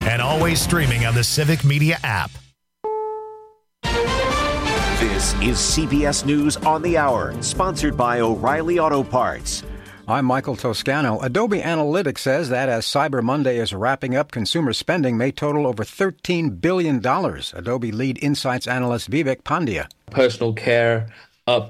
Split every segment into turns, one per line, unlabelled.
and always streaming on the Civic Media app.
This is CBS News on the Hour, sponsored by O'Reilly Auto Parts.
I'm Michael Toscano. Adobe Analytics says that as Cyber Monday is wrapping up, consumer spending may total over $13 billion. Adobe lead insights analyst Vivek Pandya.
Personal care up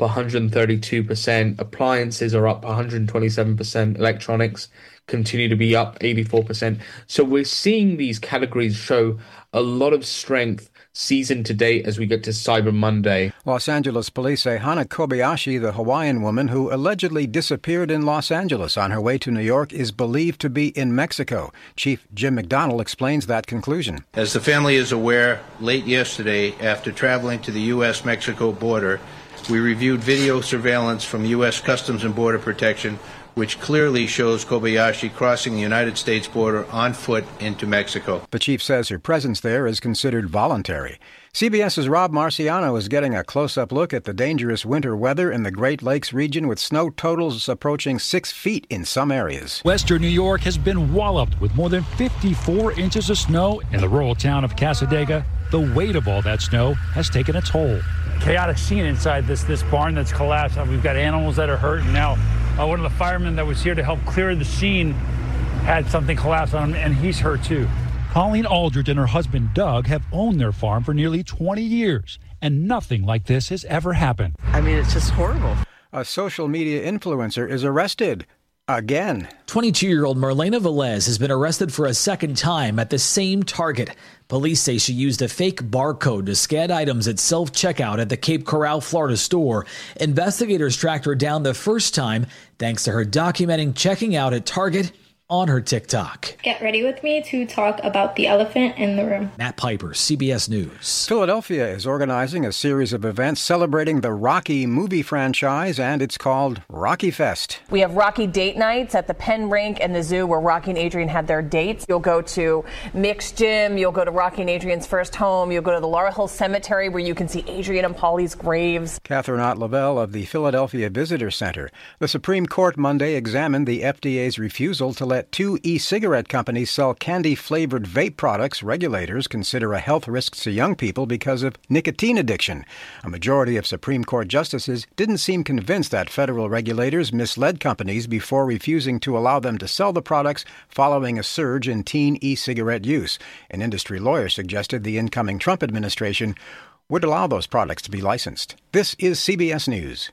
132%, appliances are up 127%, electronics continue to be up 84%. So we're seeing these categories show a lot of strength season to date as we get to Cyber Monday.
Los Angeles police say Hana Kobayashi, the Hawaiian woman who allegedly disappeared in Los Angeles on her way to New York, is believed to be in Mexico. Chief Jim McDonnell explains that conclusion.
As the family is aware, late yesterday, after traveling to the U.S.-Mexico border, we reviewed video surveillance from U.S. Customs and Border Protection, which clearly shows Kobayashi crossing the United States border on foot into Mexico.
The chief says her presence there is considered voluntary. CBS's Rob Marciano is getting a close-up look at the dangerous winter weather in the Great Lakes region, with snow totals approaching 6 feet in some areas.
Western New York has been walloped with more than 54 inches of snow. In the rural town of Cassadaga, the weight of all that snow has taken its toll.
Chaotic scene inside this barn that's collapsed. We've got animals that are hurt, and now one of the firemen that was here to help clear the scene had something collapse on him, and he's hurt too.
Colleen Aldridge and her husband Doug have owned their farm for nearly 20 years, and nothing like this has ever happened.
I mean, it's just horrible.
A social media influencer is arrested. Again.
22-year-old Marlena Velez has been arrested for a second time at the same target. Police say she used a fake barcode to scan items at self-checkout at the Cape Coral, Florida store. Investigators tracked her down the first time thanks to her documenting checking out at Target on her TikTok.
Get ready with me to talk about the elephant in the room.
Matt Piper, CBS News.
Philadelphia is organizing a series of events celebrating the Rocky movie franchise, and it's called Rocky Fest.
We have Rocky date nights at the Penn Rink and the zoo where Rocky and Adrian had their dates. You'll go to Mick's Gym, you'll go to Rocky and Adrian's first home, you'll go to the Laurel Hill Cemetery where you can see Adrian and Paulie's graves.
Catherine Ott-Lavelle of the Philadelphia Visitor Center. The Supreme Court Monday examined the FDA's refusal to let 2 e-cigarette companies sell candy-flavored vape products regulators consider a health risk to young people because of nicotine addiction. A majority of Supreme Court justices didn't seem convinced that federal regulators misled companies before refusing to allow them to sell the products following a surge in teen e-cigarette use. An industry lawyer suggested the incoming Trump administration would allow those products to be licensed. This is CBS News.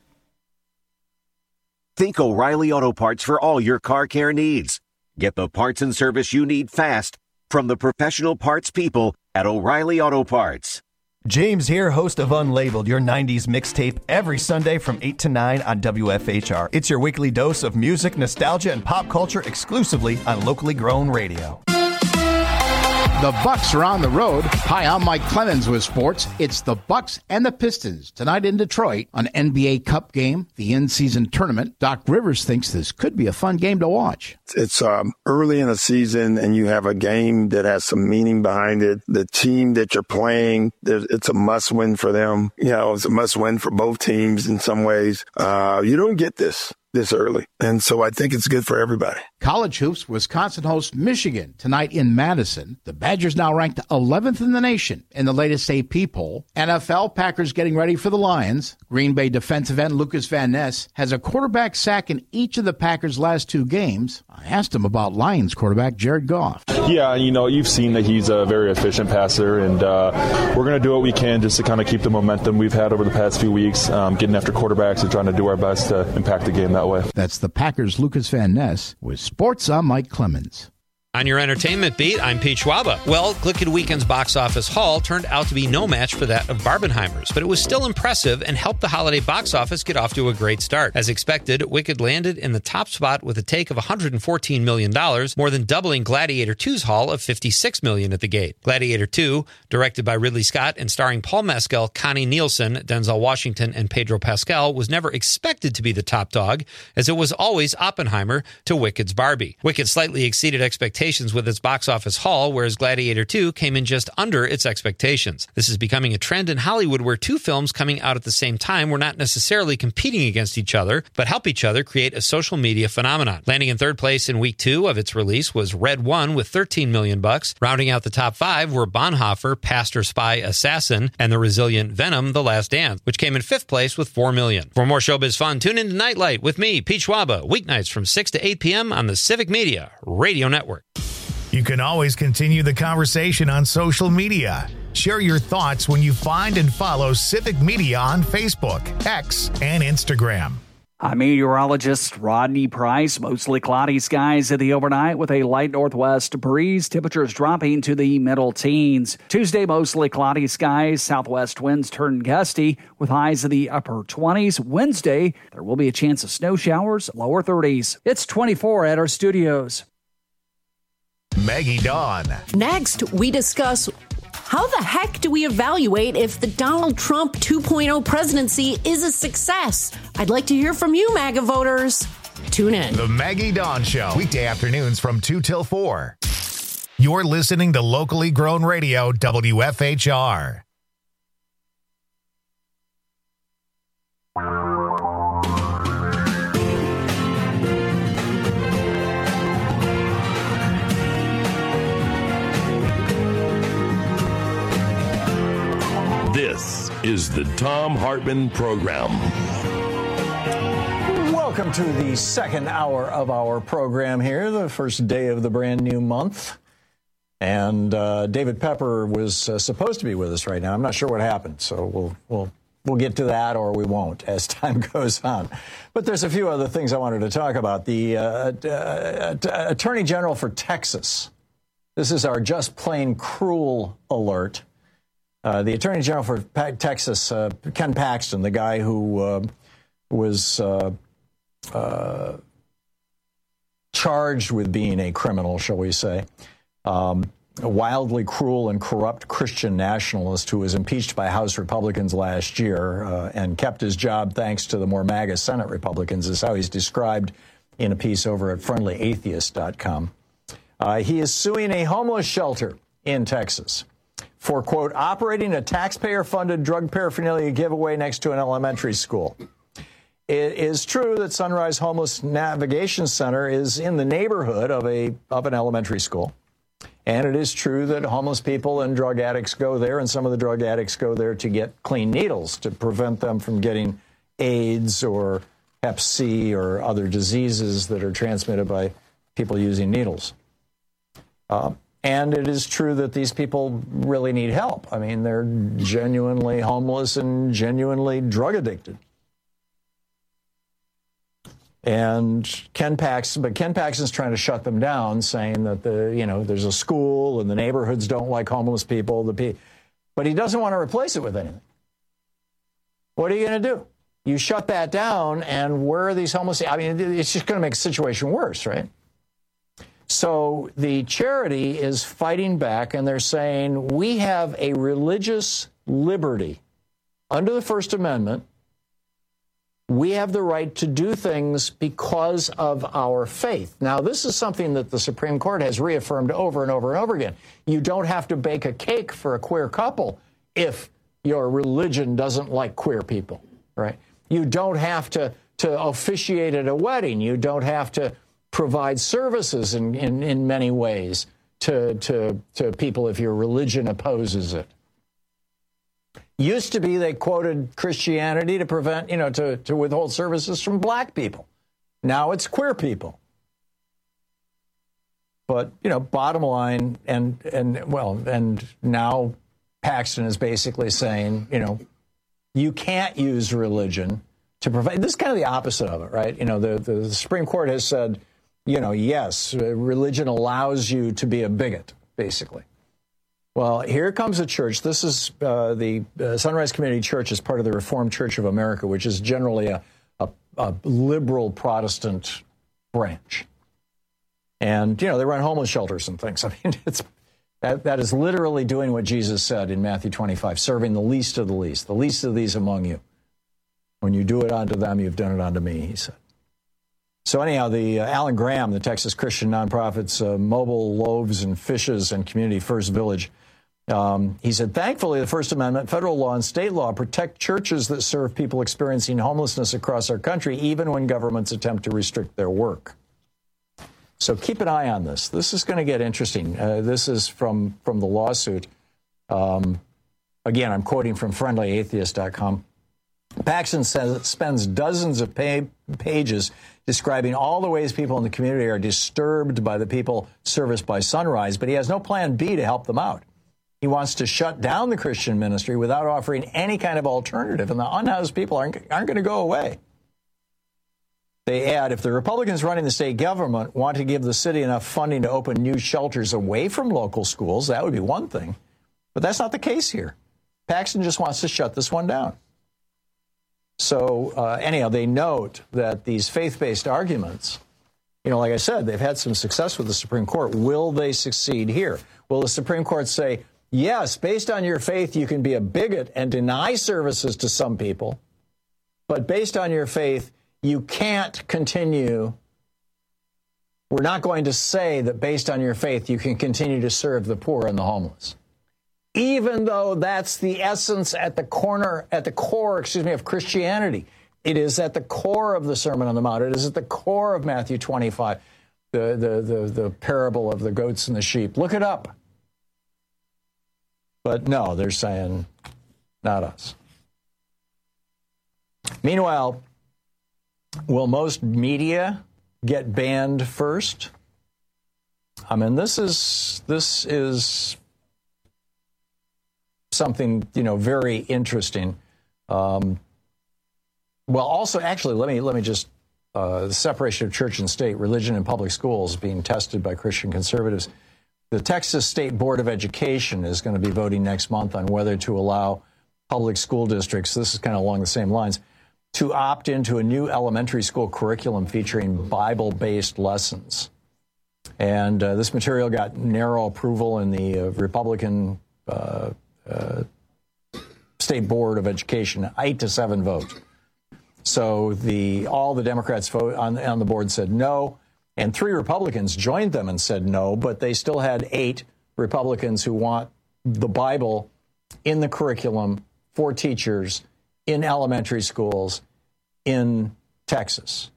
Think O'Reilly Auto Parts for all your car care needs. Get the parts and service you need fast from the professional parts people at O'Reilly Auto Parts.
James here, host of Unlabeled, your 90s mixtape, every Sunday from 8 to 9 on WFHR. It's your weekly dose of music, nostalgia, and pop culture exclusively on locally grown radio.
The Bucks are on the road. Hi, I'm Mike Clemens with sports. It's the Bucks and the Pistons tonight in Detroit, an NBA Cup game, the in-season tournament. Doc Rivers thinks this could be a fun game to watch.
It's early in the season, and you have a game that has some meaning behind it. The team that you're playing, it's a must-win for them. You know, it's a must-win for both teams in some ways. You don't get this early. And so I think it's good for everybody.
College hoops, Wisconsin hosts Michigan tonight in Madison. The Badgers now ranked 11th in the nation in the latest AP poll. NFL, Packers getting ready for the Lions. Green Bay defensive end Lucas Van Ness has a quarterback sack in each of the Packers' last 2 games. I asked him about Lions quarterback Jared Goff.
Yeah, you know, you've seen that he's a very efficient passer, and we're going to do what we can just to kind of keep the momentum we've had over the past few weeks, getting after quarterbacks and trying to do our best to impact the game that way.
That's the Packers' Lucas Van Ness. With sports, I'm Mike Clemens.
On your entertainment beat, I'm Pete Schwaba. Well, Glicked Weekend's box office haul turned out to be no match for that of Barbenheimer's, but it was still impressive and helped the holiday box office get off to a great start. As expected, Wicked landed in the top spot with a take of $114 million, more than doubling Gladiator 2's haul of $56 million at the gate. Gladiator 2, directed by Ridley Scott and starring Paul Mescal, Connie Nielsen, Denzel Washington, and Pedro Pascal, was never expected to be the top dog, as it was always Oppenheimer to Wicked's Barbie. Wicked slightly exceeded expectations expectations with its box office haul, whereas Gladiator 2 came in just under its expectations. This is becoming a trend in Hollywood where two films coming out at the same time were not necessarily competing against each other, but help each other create a social media phenomenon. Landing in third place in week 2 of its release was Red One with $13 million. Rounding out the top 5 were Bonhoeffer, Pastor, Spy, Assassin, and the resilient Venom, The Last Dance, which came in 5th place with $4 million. For more showbiz fun, tune in to Nightlight with me, Pete Schwaba, weeknights from 6 to 8 p.m. on the Civic Media Radio Network.
You can always continue the conversation on social media. Share your thoughts when you find and follow Civic Media on Facebook, X, and Instagram.
I'm meteorologist Rodney Price. Mostly cloudy skies in the overnight with a light northwest breeze. Temperatures dropping to the middle teens. Tuesday, mostly cloudy skies. Southwest winds turn gusty with highs in the upper 20s. Wednesday, there will be a chance of snow showers, lower 30s. It's 24 at our studios.
Maggie Dawn.
Next, we discuss how the heck do we evaluate if the Donald Trump 2.0 presidency is a success? I'd like to hear from you, MAGA voters. Tune in.
The Maggie Dawn Show, weekday afternoons from 2 till 4. You're listening to locally grown radio, WFHR.
This is the Thom Hartmann Program.
Welcome to the second hour of our program here, the first day of the brand new month. And David Pepper was supposed to be with us right now. I'm not sure what happened, so we'll get to that or we won't as time goes on. But there's a few other things I wanted to talk about. The Attorney General for Texas. This is our just plain cruel alert. The Attorney General for Texas, Ken Paxton, the guy who was charged with being a criminal, shall we say, a wildly cruel and corrupt Christian nationalist who was impeached by House Republicans last year and kept his job thanks to the more MAGA Senate Republicans, is how he's described in a piece over at friendlyatheist.com. He is suing a homeless shelter in Texas for, quote, operating a taxpayer-funded drug paraphernalia giveaway next to an elementary school. It is true that Sunrise Homeless Navigation Center is in the neighborhood of an elementary school. And it is true that homeless people and drug addicts go there, and some of the drug addicts go there to get clean needles to prevent them from getting AIDS or Hep C or other diseases that are transmitted by people using needles. And it is true that these people really need help. I mean, they're genuinely homeless and genuinely drug addicted. And Ken Paxton's trying to shut them down, saying that there's a school and the neighborhoods don't like homeless people. But he doesn't want to replace it with anything. What are you going to do? You shut that down, and where are these homeless? I mean, it's just going to make the situation worse, right? So the charity is fighting back, and they're saying we have a religious liberty under the First Amendment. We have the right to do things because of our faith. Now, this is something that the Supreme Court has reaffirmed over and over and over again. You don't have to bake a cake for a queer couple if your religion doesn't like queer people, right? You don't have to officiate at a wedding. You don't have to provide services in many ways to people if your religion opposes it. Used to be they quoted Christianity to prevent, to withhold services from black people. Now it's queer people. But, bottom line, and now Paxton is basically saying, you can't use religion to provide. This is kind of the opposite of it, right? The Supreme Court has said, yes, religion allows you to be a bigot, basically. Well, here comes a church. This is the Sunrise Community Church is part of the Reformed Church of America, which is generally a liberal Protestant branch. And, they run homeless shelters and things. I mean, that is literally doing what Jesus said in Matthew 25, serving the least of the least of these among you. When you do it unto them, you've done it unto me, he said. So anyhow, the Alan Graham, the Texas Christian nonprofit's Mobile Loaves and Fishes and Community First Village, he said, thankfully, the First Amendment, federal law, and state law protect churches that serve people experiencing homelessness across our country, even when governments attempt to restrict their work. So keep an eye on this. This is going to get interesting. This is from the lawsuit. Again, I'm quoting from friendlyatheist.com. Paxson says it spends dozens of pages describing all the ways people in the community are disturbed by the people serviced by Sunrise, but he has no plan B to help them out. He wants to shut down the Christian ministry without offering any kind of alternative, and the unhoused people aren't going to go away. They add, if the Republicans running the state government want to give the city enough funding to open new shelters away from local schools, that would be one thing. But that's not the case here. Paxson just wants to shut this one down. So anyhow, they note that these faith-based arguments, like I said, they've had some success with the Supreme Court. Will they succeed here? Will the Supreme Court say, yes, based on your faith, you can be a bigot and deny services to some people, but based on your faith, you can't continue. We're not going to say that based on your faith, you can continue to serve the poor and the homeless. Even though that's the essence at the core, of Christianity. It is at the core of the Sermon on the Mount. It is at the core of Matthew 25, the parable of the goats and the sheep. Look it up. But no, they're saying, not us. Meanwhile, will most media get banned first? I mean, this is something, very interesting. Well, also, actually, let me just, the separation of church and state, religion and public schools being tested by Christian conservatives. The Texas State Board of Education is going to be voting next month on whether to allow public school districts, this is kind of along the same lines, to opt into a new elementary school curriculum featuring Bible-based lessons. And this material got narrow approval in the Republican State Board of Education, 8-7 vote. So all the Democrats vote on the board said no, and 3 Republicans joined them and said no, but they still had 8 Republicans who want the Bible in the curriculum for teachers in elementary schools in Texas.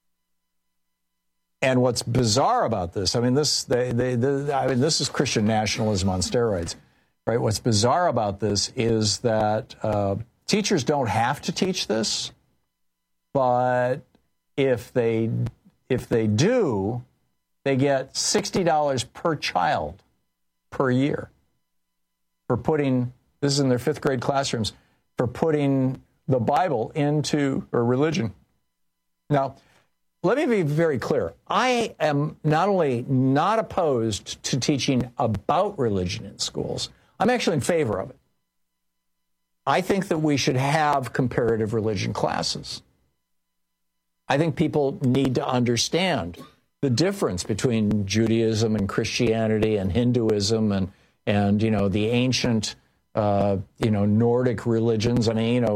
And what's bizarre about this, this is Christian nationalism on steroids, right? What's bizarre about this is that teachers don't have to teach this, but if they do, they get $60 per child per year for putting, this is in their 5th grade classrooms, for putting the Bible into, or religion. Now, let me be very clear. I am not only not opposed to teaching about religion in schools, I'm actually in favor of it. I think that we should have comparative religion classes. I think people need to understand the difference between Judaism and Christianity and Hinduism and the ancient Nordic religions.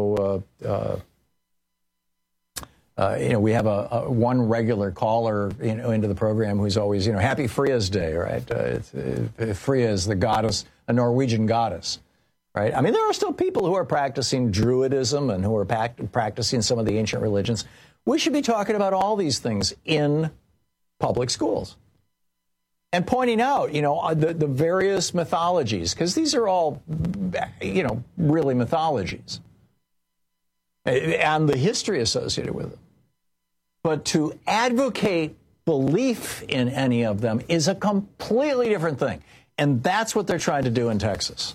We have one regular caller, into the program who's always, Happy Fria's Day, right? Fria is the goddess, a Norwegian goddess, right? I mean, there are still people who are practicing Druidism and who are practicing some of the ancient religions. We should be talking about all these things in public schools and pointing out, the various mythologies, because these are all, really mythologies and the history associated with it. But to advocate belief in any of them is a completely different thing. And that's what they're trying to do in Texas.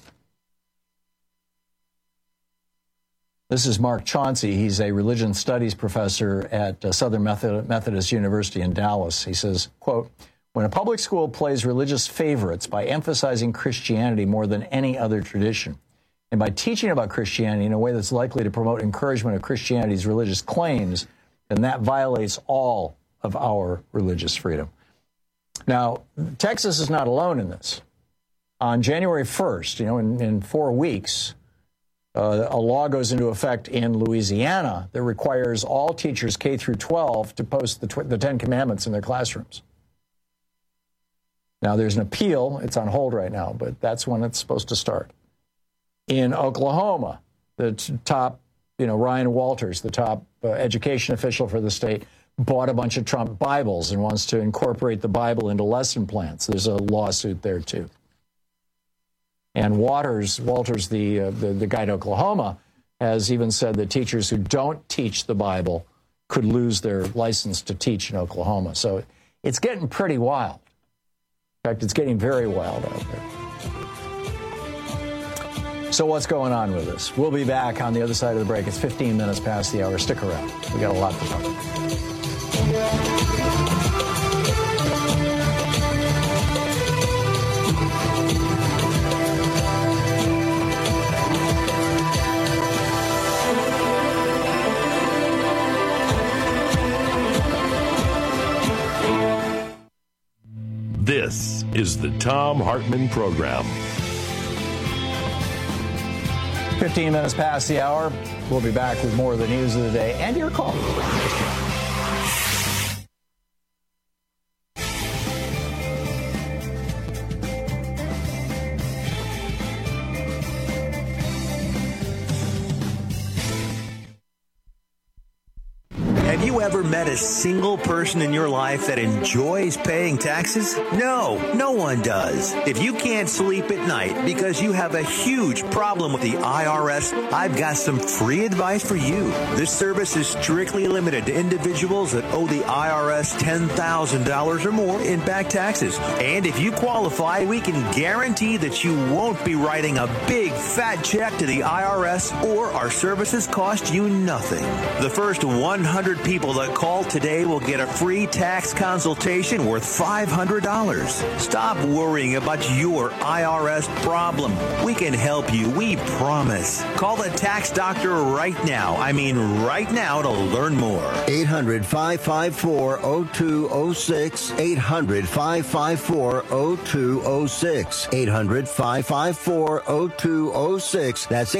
This is Mark Chauncey. He's a religion studies professor at Southern Methodist University in Dallas. He says, quote, when a public school plays religious favorites by emphasizing Christianity more than any other tradition, and by teaching about Christianity in a way that's likely to promote encouragement of Christianity's religious claims, then that violates all of our religious freedom. Now, Texas is not alone in this. On January 1st, in 4 weeks, A law goes into effect in Louisiana that requires all teachers K through 12 to post the 10 Commandments in their classrooms. Now, there's an appeal. It's on hold right now, but that's when it's supposed to start. In Oklahoma, the top, Ryan Walters, the top education official for the state, bought a bunch of Trump Bibles and wants to incorporate the Bible into lesson plans. There's a lawsuit there, too. And Walters, the guy in Oklahoma, has even said that teachers who don't teach the Bible could lose their license to teach in Oklahoma. So it's getting pretty wild. In fact, it's getting very wild out there. So what's going on with this? We'll be back on the other side of the break. It's 15 minutes past the hour. Stick around. We got a lot to talk about.
This is the Thom Hartmann Program.
15 minutes past the hour. We'll be back with more of the news of the day and your call.
Have you ever met a single person in your life that enjoys paying taxes? No one does. If you can't sleep at night because you have a huge problem with the IRS, I've got some free advice for you. This service is strictly limited to individuals that owe the IRS $10,000 or more in back taxes. And if you qualify, we can guarantee that you won't be writing a big fat check to the IRS, or our services cost you nothing. The first 100 people that call today will get a free tax consultation worth $500. Stop worrying about your IRS problem. We can help you, we promise. Call the tax doctor right now. I mean right now, to learn more.
800-554-0206. 800-554-0206. 800-554-0206. That's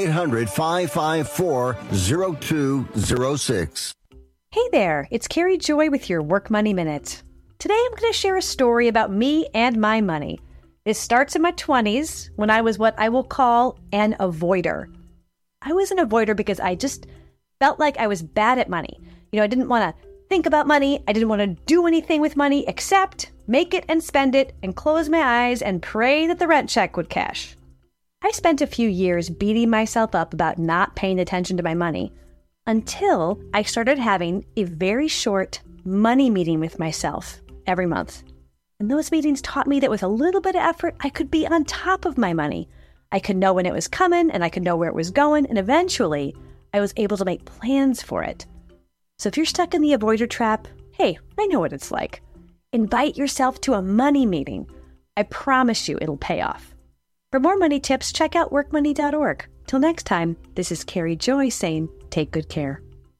800-554-0206.
Hey there, it's Carrie Joy with your Work Money Minute. Today I'm going to share a story about me and my money. This starts in my 20s when I was what I will call an avoider. I was an avoider because I just felt like I was bad at money. I didn't want to think about money. I didn't want to do anything with money except make it and spend it and close my eyes and pray that the rent check would cash. I spent a few years beating myself up about not paying attention to my money, until I started having a very short money meeting with myself every month. And those meetings taught me that with a little bit of effort, I could be on top of my money. I could know when it was coming, and I could know where it was going, and eventually I was able to make plans for it. So if you're stuck in the avoider trap, hey, I know what it's like. Invite yourself to a money meeting. I promise you it'll pay off. For more money tips, check out workmoney.org. Till next time, this is Carrie Joy saying, take good care.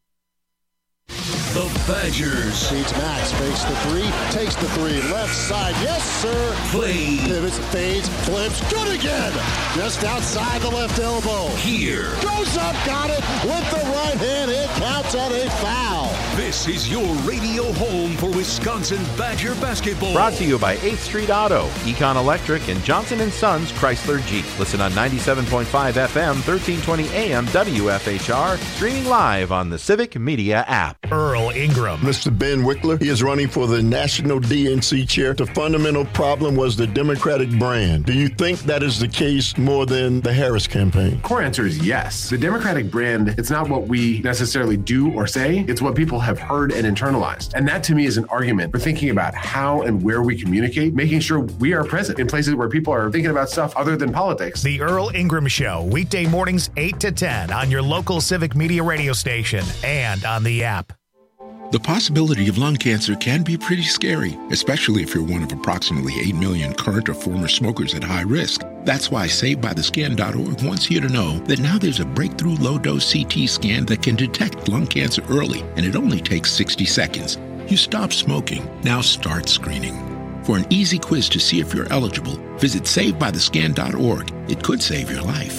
The Badgers.
Feeds Max, fakes the three, takes the three, left side, yes sir.
Play.
Pivots, fades, flips, good again. Just outside the left elbow.
Here.
Goes up, got it with the right hand. It counts on a foul.
This is your radio home for Wisconsin Badger basketball.
Brought to you by 8th Street Auto, Econ Electric, and Johnson & Sons Chrysler Jeep. Listen on 97.5 FM, 1320 AM, WFHR, streaming live on the Civic Media app.
Earl Ingram.
Mr. Ben Wickler, he is running for the National DNC chair. The fundamental problem was the Democratic brand. Do you think that is the case more than the Harris campaign?
Core answer is yes. The Democratic brand, it's not what we necessarily do or say, it's what people have heard and internalized. And that to me is an argument for thinking about how and where we communicate, making sure we are present in places where people are thinking about stuff other than politics.
The Earl Ingram Show, weekday mornings 8 to 10 on your local Civic Media radio station and on the app.
The possibility of lung cancer can be pretty scary, especially if you're one of approximately 8 million current or former smokers at high risk. That's why SaveByTheScan.org wants you to know that now there's a breakthrough low-dose CT scan that can detect lung cancer early, and it only takes 60 seconds. You stop smoking. Now start screening. For an easy quiz to see if you're eligible, visit SaveByTheScan.org. It could save your life.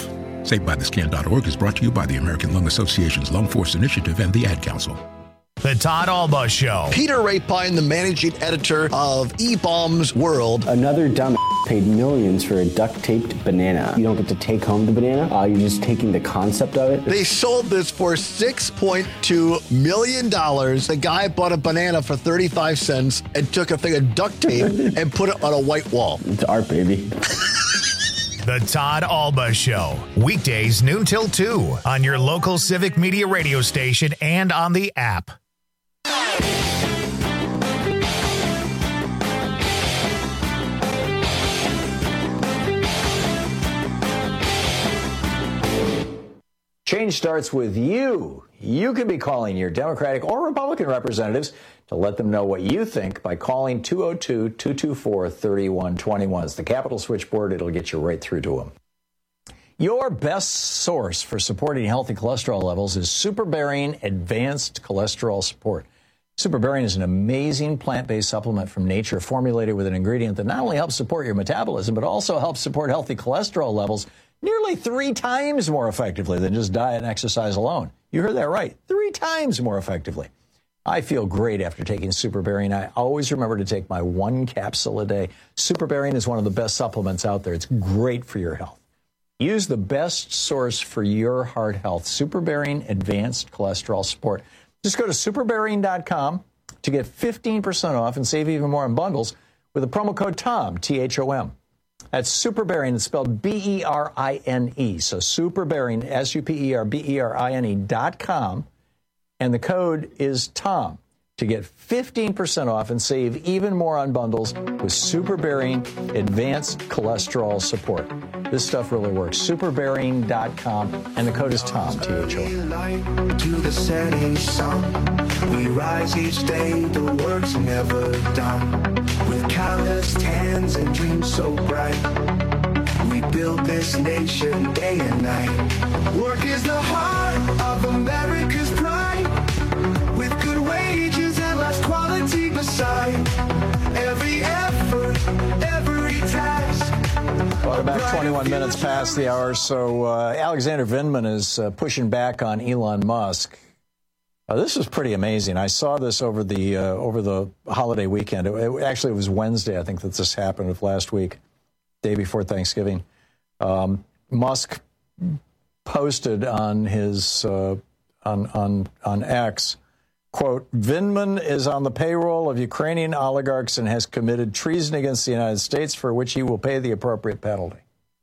SaveByTheScan.org is brought to you by the American Lung Association's Lung Force Initiative and the Ad Council.
The Todd Alba Show.
Peter Rapine, the managing editor of eBaum's World.
Another dumb paid millions for a duct-taped banana. You don't get to take home the banana. You're just taking the concept of it.
They sold this for $6.2 million. The guy bought a banana for 35 cents and took a thing of duct tape and put it on a white wall.
It's art, baby.
The Todd Alba Show. Weekdays noon till 2 on your local Civic Media radio station and on the app.
Change starts with you. You can be calling your Democratic or Republican representatives to let them know what you think by calling 202-224-3121. It's the Capital Switchboard. It'll get you right through to them. Your best source for supporting healthy cholesterol levels is Superbearing Advanced Cholesterol Support. Superbearing is an amazing plant-based supplement from nature formulated with an ingredient that not only helps support your metabolism, but also helps support healthy cholesterol levels nearly 3 times more effectively than just diet and exercise alone. You heard that right. 3 times more effectively. I feel great after taking Superbearing. I always remember to take my 1 capsule a day. Superbearing is one of the best supplements out there. It's great for your health. Use the best source for your heart health, Superbearing Advanced Cholesterol Support. Just go to superbearing.com to get 15% off and save even more on bundles with the promo code TOM, T-H-O-M. That's Superbearing. It's spelled B-E-R-I-N-E. So Superbearing, SUPERBERINE.com. And the code is TOM to get 15% off and save even more on bundles with Superbearing Advanced Cholesterol Support. This stuff really works. Superbearing.com. And the code is TOM, T-H-O-M.
To the setting sun, we rise each day, the work's never done. With calloused hands and dreams so bright, we build this nation day and night. Work is the heart of America's pride, with good wages and less quality beside. Every effort, every task.
Well, about 21 minutes past the hour, so Alexander Vindman is pushing back on Elon Musk. This is pretty amazing. I saw this over the holiday weekend. Actually, it was Wednesday, I think, that this happened of last week, day before Thanksgiving. Musk posted on his on X, quote, Vindman is on the payroll of Ukrainian oligarchs and has committed treason against the United States, for which he will pay the appropriate penalty.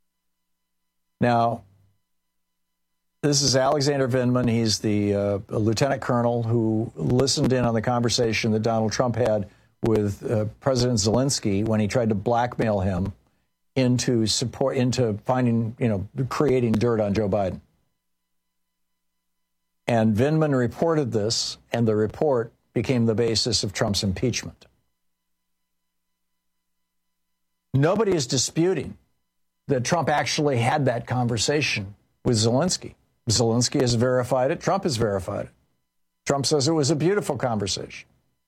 Now, this is Alexander Vindman. He's the lieutenant colonel who listened in on the conversation that Donald Trump had with President Zelensky when he tried to blackmail him into creating dirt on Joe Biden. And Vindman reported this, and the report became the basis of Trump's impeachment. Nobody is disputing that Trump actually had that conversation with Zelensky. Zelensky has verified it. Trump has verified it. Trump says it was a beautiful conversation.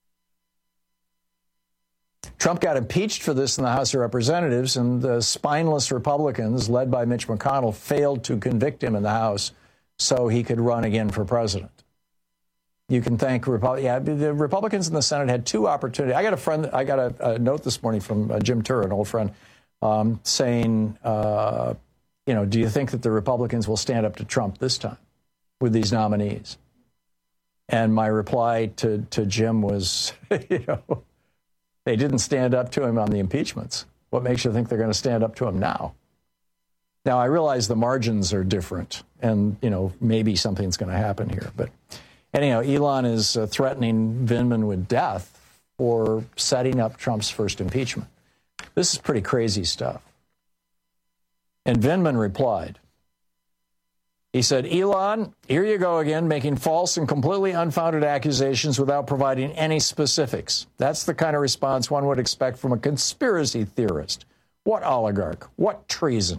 Trump got impeached for this in the House of Representatives, and the spineless Republicans, led by Mitch McConnell, failed to convict him in the House so he could run again for president. You can thank the Republicans in the Senate had 2 opportunities. I got a note this morning from Jim Turr, an old friend, saying, do you think that the Republicans will stand up to Trump this time with these nominees? And my reply to Jim was, they didn't stand up to him on the impeachments. What makes you think they're going to stand up to him now? Now, I realize the margins are different, and, maybe something's going to happen here. But anyhow, Elon is threatening Vindman with death for setting up Trump's first impeachment. This is pretty crazy stuff. And Vindman replied. He said, Elon, here you go again, making false and completely unfounded accusations without providing any specifics. That's the kind of response one would expect from a conspiracy theorist. What oligarch? What treason?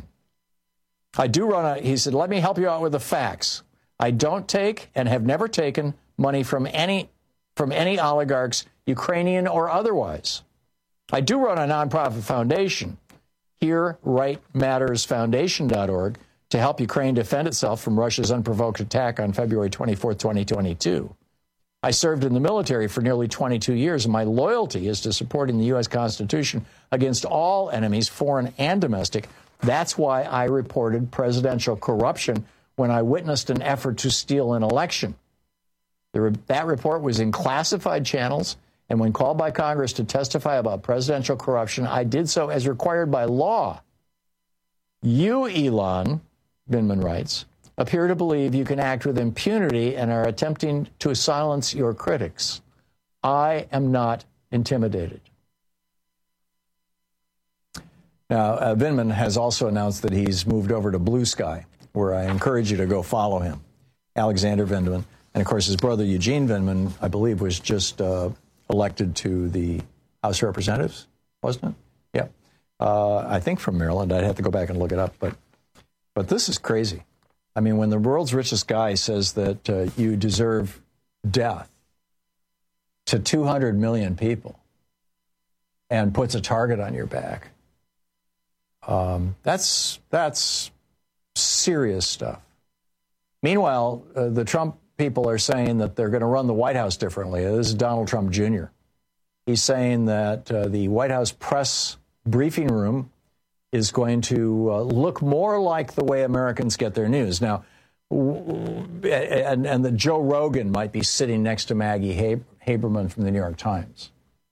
He said, let me help you out with the facts. I don't take and have never taken money from any oligarchs, Ukrainian or otherwise. I do run a nonprofit foundation, HereRightMattersFoundation.org, to help Ukraine defend itself from Russia's unprovoked attack on February 24, 2022. I served in the military for nearly 22 years, and my loyalty is to supporting the U.S. Constitution against all enemies, foreign and domestic. That's why I reported presidential corruption when I witnessed an effort to steal an election. That report was in classified channels, and when called by Congress to testify about presidential corruption, I did so as required by law. You, Elon, Vindman writes, appear to believe you can act with impunity and are attempting to silence your critics. I am not intimidated. Now, Vindman has also announced that he's moved over to Blue Sky, where I encourage you to go follow him, Alexander Vindman. And, of course, his brother Eugene Vindman, I believe, was just elected to the House of Representatives, wasn't it? Yeah. I think from Maryland. I'd have to go back and look it up. But this is crazy. I mean, when the world's richest guy says that you deserve death to 200 million people and puts a target on your back, that's serious stuff. Meanwhile, the Trump people are saying that they're going to run the White House differently. This is Donald Trump Jr. He's saying that the White House press briefing room is going to look more like the way Americans get their news. Now, and that Joe Rogan might be sitting next to Maggie Haberman from the New York Times.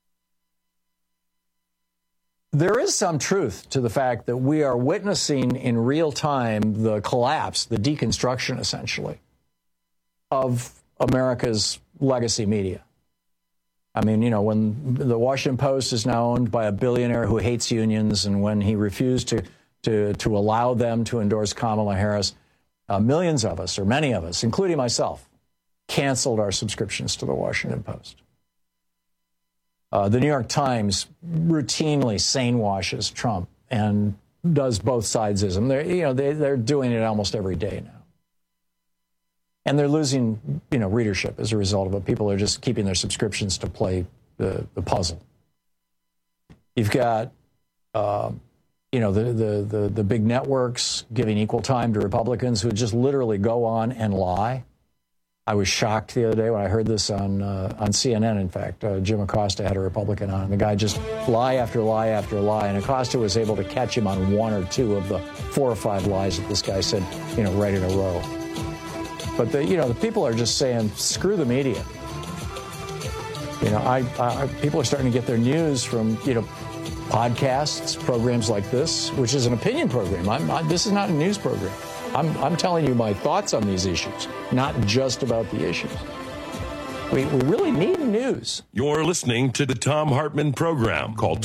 There is some truth to the fact that we are witnessing in real time the collapse, the deconstruction, essentially, of America's legacy media. I mean, you know, when the Washington Post is now owned by a billionaire who hates unions, and when he refused to allow them to endorse Kamala Harris, millions of us, or many of us, including myself, canceled our subscriptions to the Washington Post. The New York Times routinely sane washes Trump and does both sidesism. They're doing it almost every day now. And they're losing, readership as a result of it. People are just keeping their subscriptions to play the puzzle. You've got, the big networks giving equal time to Republicans who just literally go on and lie. I was shocked the other day when I heard this on CNN. In fact, Jim Acosta had a Republican on, and the guy just lie after lie after lie, and Acosta was able to catch him on one or two of the 4 or 5 lies that this guy said, right in a row. But the people are just saying, screw the media. People are starting to get their news from, podcasts, programs like this, which is an opinion program. This is not a news program. I'm telling you my thoughts on these issues, not just about the issues. We really need news.
You're listening to the Thom Hartmann Program. Call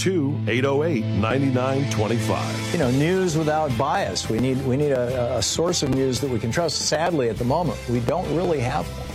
202-808-9925.
News without bias. We need a source of news that we can trust. Sadly, at the moment, we don't really have one.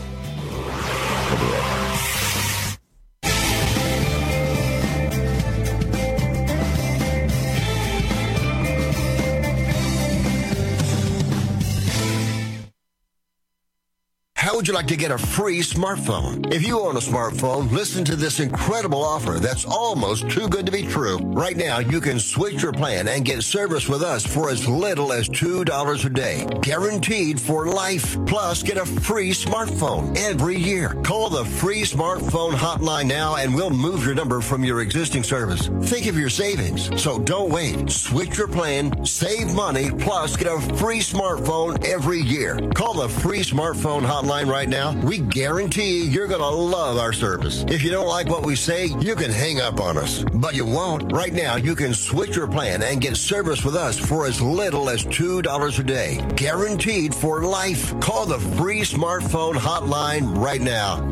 How would you like to get a free smartphone? If you own a smartphone, listen to this incredible offer that's almost too good to be true. Right now, you can switch your plan and get service with us for as little as $2 a day. Guaranteed for life. Plus, get a free smartphone every year. Call the free smartphone hotline now and we'll move your number from your existing service. Think of your savings. So don't wait. Switch your plan, save money, plus get a free smartphone every year. Call the free smartphone hotline right now. We guarantee you're going to love our service. If you don't like what we say, you can hang up on us. But you won't. Right now, you can switch your plan and get service with us for as little as $2 a day. Guaranteed for life. Call the free smartphone hotline right now.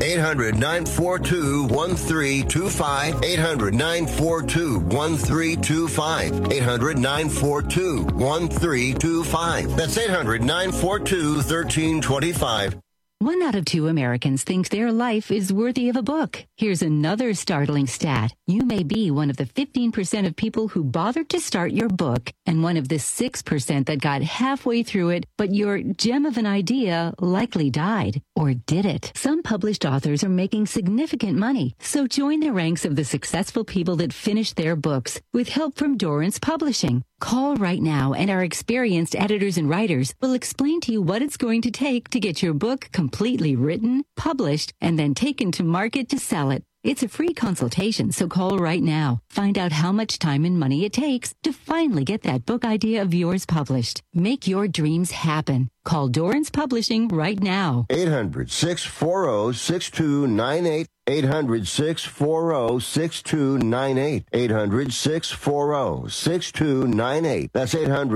800-942-1325. 800-942-1325. 800-942-1325. That's 800-942-1325.
1 out of 2 Americans think their life is worthy of a book. Here's another startling stat. You may be one of the 15% of people who bothered to start your book and one of the 6% that got halfway through it, but your gem of an idea likely died. Or did it? Some published authors are making significant money, so join the ranks of the successful people that finished their books with help from Dorrance Publishing. Call right now and our experienced editors and writers will explain to you what it's going to take to get your book completely written, published, and then taken to market to sell it. It's a free consultation, so call right now. Find out how much time and money it takes to finally get that book idea of yours published. Make your dreams happen. Call Dorrance Publishing right now.
800-640-6298. 800-640-6298. 800-640-6298. That's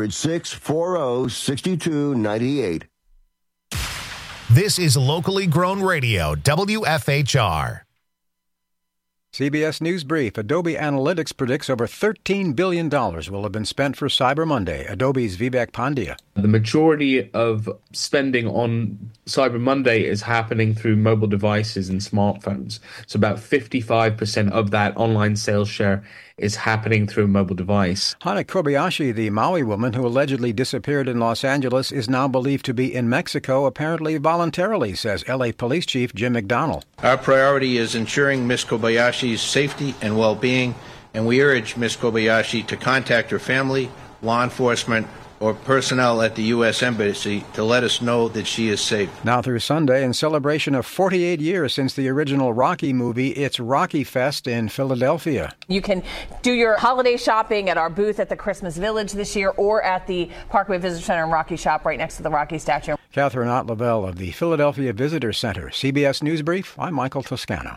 800-640-6298.
This is locally grown radio, WFHR.
CBS News Brief. Adobe Analytics predicts over $13 billion will have been spent for Cyber Monday. Adobe's Vivek Pandya.
The majority of spending on Cyber Monday is happening through mobile devices and smartphones. So about 55% of that online sales share is happening through a mobile device.
Hana Kobayashi, the Maui woman who allegedly disappeared in Los Angeles, is now believed to be in Mexico, apparently voluntarily, says L.A. Police Chief Jim McDonnell.
Our priority is ensuring Ms. Kobayashi's safety and well-being, and we urge Ms. Kobayashi to contact her family, law enforcement, or personnel at the U.S. Embassy to let us know that she is safe.
Now through Sunday, in celebration of 48 years since the original Rocky movie, it's Rocky Fest in Philadelphia.
You can do your holiday shopping at our booth at the Christmas Village this year or at the Parkway Visitor Center and Rocky Shop right next to the Rocky statue.
Catherine Ott-Lavelle of the Philadelphia Visitor Center. CBS News Brief, I'm Michael Toscano.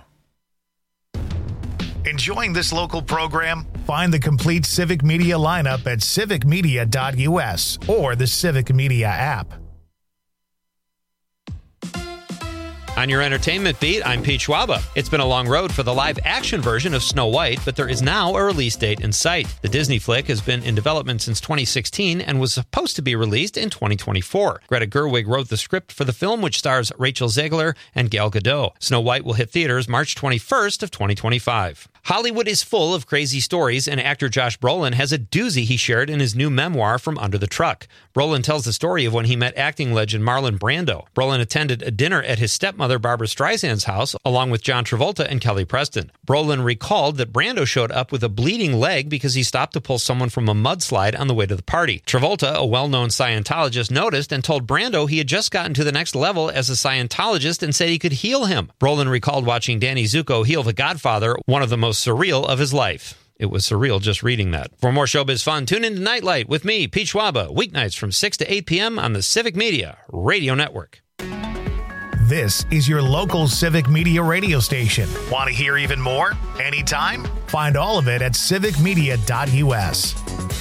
Enjoying this local program? Find the complete Civic Media lineup at civicmedia.us or the Civic Media app.
On your entertainment beat, I'm Pete Schwaba. It's been a long road for the live-action version of Snow White, but there is now a release date in sight. The Disney flick has been in development since 2016 and was supposed to be released in 2024. Greta Gerwig wrote the script for the film, which stars Rachel Zegler and Gal Gadot. Snow White will hit theaters March 21st of 2025. Hollywood is full of crazy stories, and actor Josh Brolin has a doozy he shared in his new memoir, From Under the Truck. Brolin tells the story of when he met acting legend Marlon Brando. Brolin attended a dinner at his stepmother Barbara Streisand's house, along with John Travolta and Kelly Preston. Brolin recalled that Brando showed up with a bleeding leg because he stopped to pull someone from a mudslide on the way to the party. Travolta, a well-known Scientologist, noticed and told Brando he had just gotten to the next level as a Scientologist and said he could heal him. Brolin recalled watching Danny Zuko heal The Godfather, one of the most surreal of his life. It was surreal just reading that. For more showbiz fun, tune in to Nightlight with me, Pete Schwaba, weeknights from 6 to 8 p.m. on the Civic Media Radio Network.
This is your local Civic Media radio station. Want to hear even more? Anytime? Find all of it at civicmedia.us.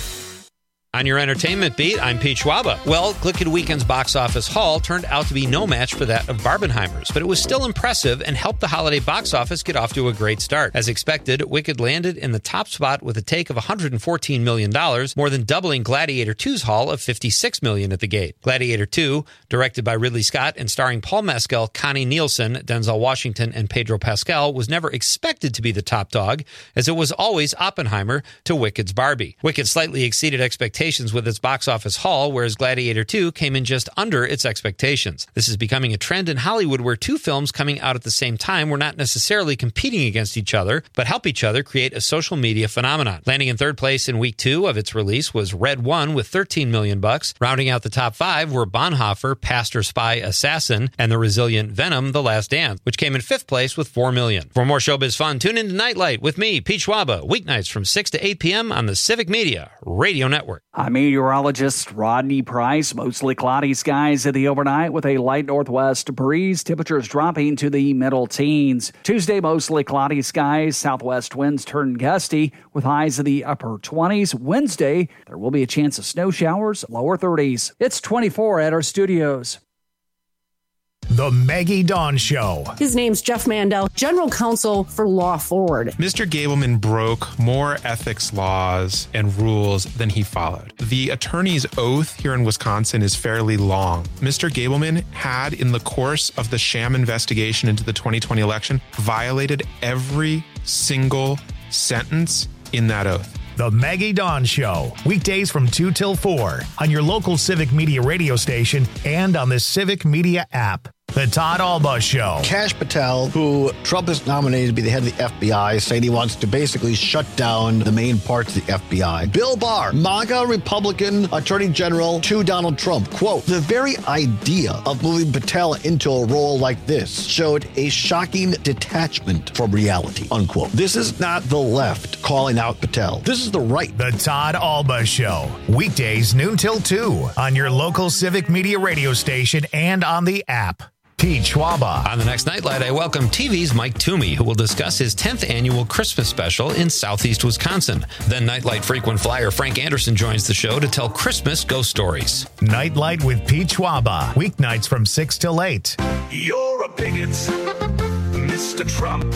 On your entertainment beat, I'm Pete Schwaba. Well, Glicked Weekend's box office haul turned out to be no match for that of Barbenheimer's, but it was still impressive and helped the holiday box office get off to a great start. As expected, Wicked landed in the top spot with a take of $114 million, more than doubling Gladiator 2's haul of $56 million at the gate. Gladiator 2, directed by Ridley Scott and starring Paul Mescal, Connie Nielsen, Denzel Washington, and Pedro Pascal, was never expected to be the top dog, as it was always Oppenheimer to Wicked's Barbie. Wicked slightly exceeded expectations with its box office haul, whereas Gladiator 2 came in just under its expectations. This is becoming a trend in Hollywood where two films coming out at the same time were not necessarily competing against each other, but help each other create a social media phenomenon. Landing in third place in week 2 of its release was Red One with $13 million. Rounding out the top 5 were Bonhoeffer, Pastor, Spy, Assassin, and the resilient Venom, The Last Dance, which came in 5th place with $4 million. For more showbiz fun, tune in to Nightlight with me, Pete Schwaba, weeknights from 6 to 8 p.m. on the Civic Media Radio Network.
I'm meteorologist Rodney Price. Mostly cloudy skies in the overnight with a light northwest breeze. Temperatures dropping to the middle teens. Tuesday, mostly cloudy skies. Southwest winds turn gusty with highs in the upper 20s. Wednesday, there will be a chance of snow showers, lower 30s. It's 24 at our studios.
The Maggie Dawn Show.
His name's Jeff Mandel, General Counsel for Law Forward.
Mr. Gableman broke more ethics laws and rules than he followed. The attorney's oath here in Wisconsin is fairly long. Mr. Gableman had, in the course of the sham investigation into the 2020 election, violated every single sentence in that oath.
The Maggie Dawn Show, weekdays from 2 till 4 on your local Civic Media radio station and on the Civic Media app. The Todd Alba Show.
Kash Patel, who Trump has nominated to be the head of the FBI, saying he wants to basically shut down the main parts of the FBI. Bill Barr, MAGA Republican Attorney General to Donald Trump. Quote, the very idea of moving Patel into a role like this showed a shocking detachment from reality, unquote. This is not the left calling out Patel. This is the right.
The Todd Alba Show. Weekdays noon till 2 on your local Civic Media radio station and on the app. Pete Schwaba.
On the next Nightlight, I welcome TV's Mike Toomey, who will discuss his 10th annual Christmas special in Southeast Wisconsin. Then Nightlight frequent flyer Frank Anderson joins the show to tell Christmas ghost stories.
Nightlight with Pete Schwaba. Weeknights from 6 till 8.
You're a bigot, Mr. Trump.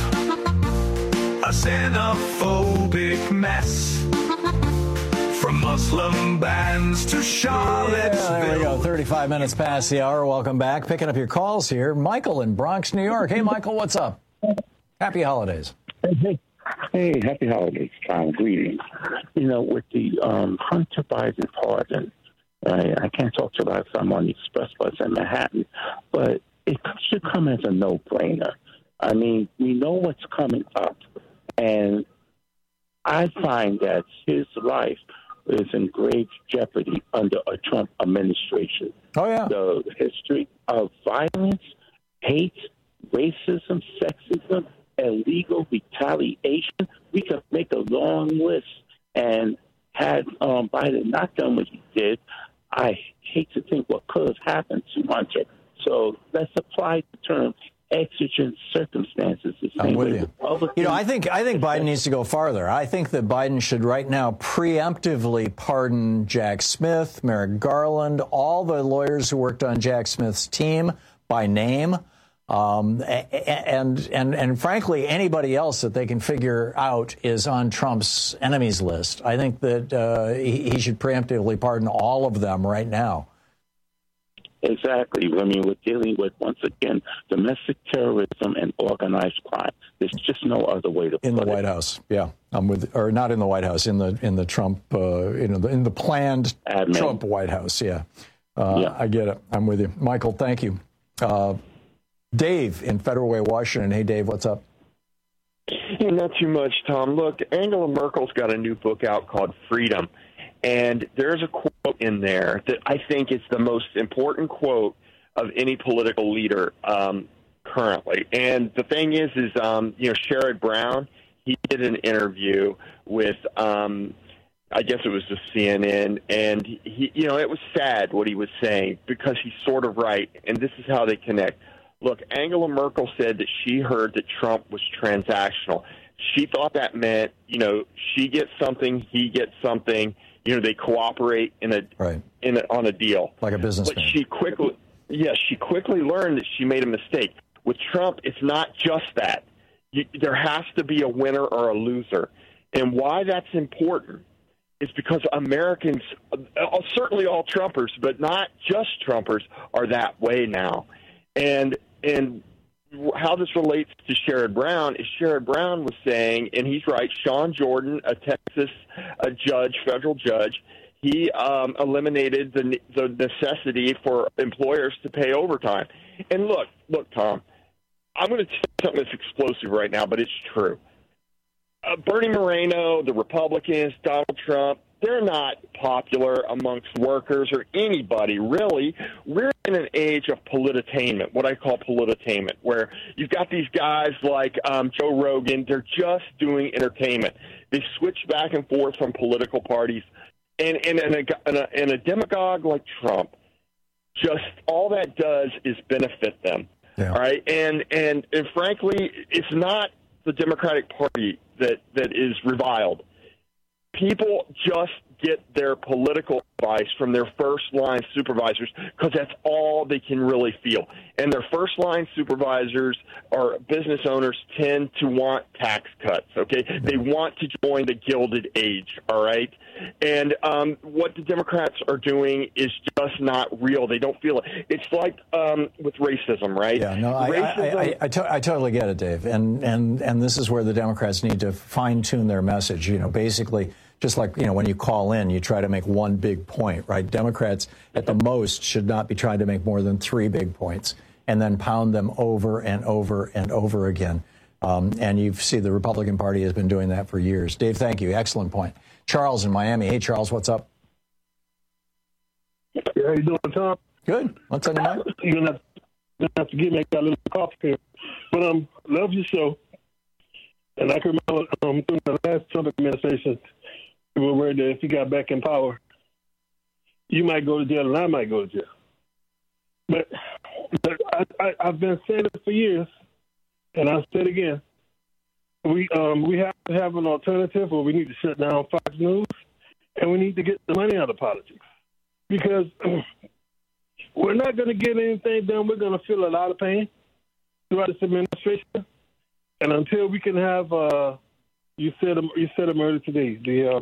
A xenophobic mess. From Muslim bans to Charlottesville.
Yeah, there we go. 35 minutes past the hour. Welcome back. Picking up your calls here. Michael in Bronx, New York. Hey, Michael, what's up? Happy holidays.
Hey, happy holidays, Tom. Greetings. You know, with the Hunter Biden pardon, I can't talk to about some on the express bus in Manhattan, but it should come as a no-brainer. I mean, we know what's coming up, and I find that his life is in grave jeopardy under a Trump administration.
Oh, yeah.
The history of violence, hate, racism, sexism, illegal retaliation, we could make a long list. And had Biden not done what he did, I hate to think what could have happened to Hunter. So let's apply the term exigent circumstances.
I'm with you. You know, I think Biden needs to go farther. I think that Biden should right now preemptively pardon Jack Smith, Merrick Garland, all the lawyers who worked on Jack Smith's team by name, and frankly, anybody else that they can figure out is on Trump's enemies list. I think that he should preemptively pardon all of them right now.
Exactly. I mean, we're dealing with, once again, domestic terrorism and organized crime. There's just no other way to put it.
In the White House, yeah. I'm with, or not in the White House, in the Trump, in the planned Trump White House, yeah. I get it. I'm with you. Michael, thank you. Dave in Federal Way, Washington. Hey, Dave, what's up?
Hey, not too much, Tom. Look, Angela Merkel's got a new book out called Freedom. And there's a quote in there that I think is the most important quote of any political leader currently. And the thing is Sherrod Brown, he did an interview with, I guess it was the CNN, and he, it was sad what he was saying because he's sort of right. And this is how they connect. Look, Angela Merkel said that she heard that Trump was transactional. She thought that meant, she gets something, he gets something. They cooperate on a deal,
like a businessman.
But she quickly learned that she made a mistake. With Trump, it's not just that. There has to be a winner or a loser, and why that's important is because Americans, certainly all Trumpers, but not just Trumpers, are that way now, and how this relates to Sherrod Brown is Sherrod Brown was saying, and he's right, Sean Jordan, a Texas federal judge, he eliminated the necessity for employers to pay overtime. And look, Tom, I'm going to say something that's explosive right now, but it's true. Bernie Moreno, the Republicans, Donald Trump, they're not popular amongst workers or anybody, really. We're in an age of politainment, what I call politainment, where you've got these guys like Joe Rogan. They're just doing entertainment. They switch back and forth from political parties. And a demagogue like Trump, just all that does is benefit them. Yeah. All right? And frankly, it's not the Democratic Party that is reviled. People just get their political advice from their first-line supervisors because that's all they can really feel. And their first-line supervisors or business owners tend to want tax cuts, okay? They want to join the Gilded Age, all right? And what the Democrats are doing is just not real. They don't feel it. It's like with racism, right?
Yeah, no, I totally get it, Dave. And this is where the Democrats need to fine-tune their message, basically – just like, when you call in, you try to make one big point, right? Democrats, at the most, should not be trying to make more than 3 big points. and then pound them over and over and over again. And you see the Republican Party has been doing that for years. Dave, thank you. Excellent point. Charles in Miami. Hey, Charles, what's up?
How you doing, Tom?
Good. What's on your mind?
You're gonna have to give me a little cough here. But love your show. And I can remember during the last Trump administration, we were worried that if he got back in power, you might go to jail and I might go to jail. But I've been saying it for years, and I'll say it again. We have to have an alternative, or we need to shut down Fox News, and we need to get the money out of politics. Because we're not going to get anything done. We're going to feel a lot of pain throughout this administration. And until we can have, you said a murder today.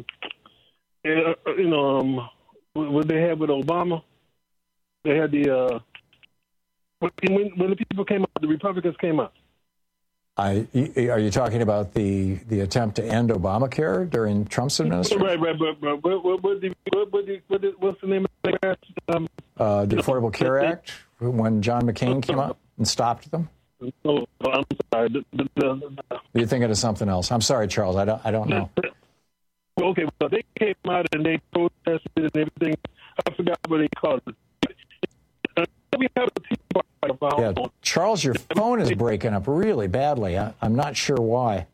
What they had with Obama, they had when the people came out, the Republicans came out.
Are you talking about the attempt to end Obamacare during Trump's administration?
Right. But what's the name of the
the Affordable Care Act, when John McCain came out and stopped them?
Oh, I'm sorry.
You're thinking of something else. I'm sorry, Charles. I don't know.
Okay, well, they came out and they protested and everything. I forgot what they called it. We have a Tea Party about.
Yeah, Charles, your phone is breaking up really badly. I'm not sure why.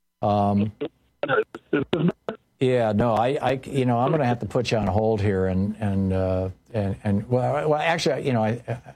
Yeah, no, I'm going to have to put you on hold here, and well, actually, you